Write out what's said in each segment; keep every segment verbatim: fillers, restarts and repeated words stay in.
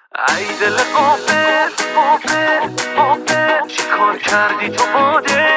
ای دل غافل غافل غافل چی کار کردی تو باده؟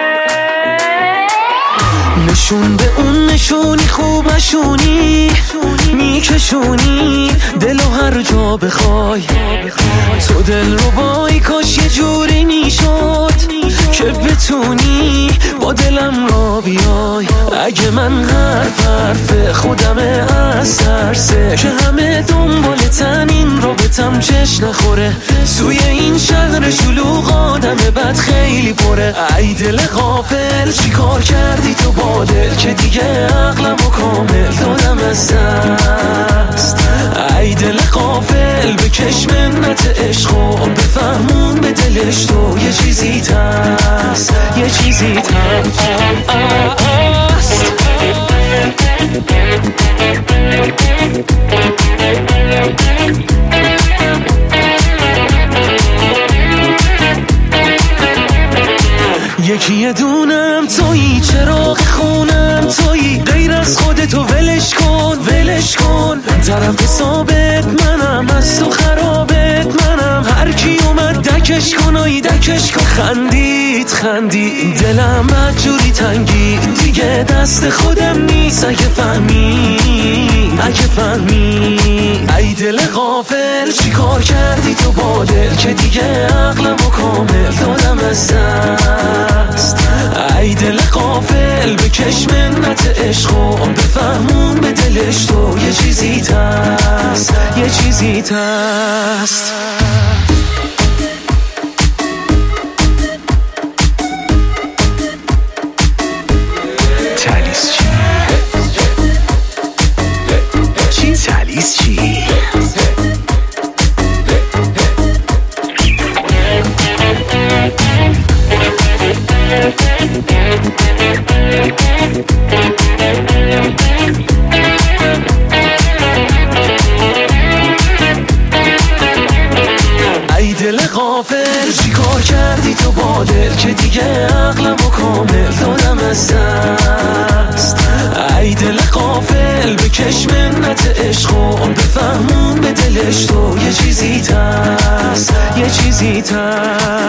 نشون به اون نشونی خوب نشونی میکشونی دلو هر جا بخوای، تو دل رو بای کاش یه جوری میشد که بتونی با دلم را بیای. اگه من حرف حرف خودمه از ترسه که همه دنبالتن این رابطم چش نخوره، توی این شهر شلوغ آدم بد خیلی پره. ای دل غافل چی کار کردی تو با دل که دیگه عقلمو کامل دادم از دست. ای دل غافل بکش منت عشقو بفهمون به دلش تو یه چیزی هست، یه چیزی هست. یکی یه دونم تویی، چراغ خونم تویی، غیر از خودتو ولش کن ولش کن. طرف ثابت منم، از تو خرابت منم، هر کی اومد دکش کن آی دکش کن. خندید خندید دلم بدجوری تنگی، دیگه دست خودم نیست اگه فهمی اگه فهمی. ای دل غافل چی کار کردی تو با دل که دیگه عقلمو کامل دادم از دست. ای دل غافل بکش منت عشقو بفهمون به دلش تو یه چیزی هست، یه چیزی هست. تالیس چی؟ چی تالیس چی؟ ای دل غافل چی کار کردی تو با دل که دیگه عقلمو کامل دادم از دست. ای دل غافل بکش منت عشقو بفهمون به دلش تو یه چیزی هست، یه چیزی هست.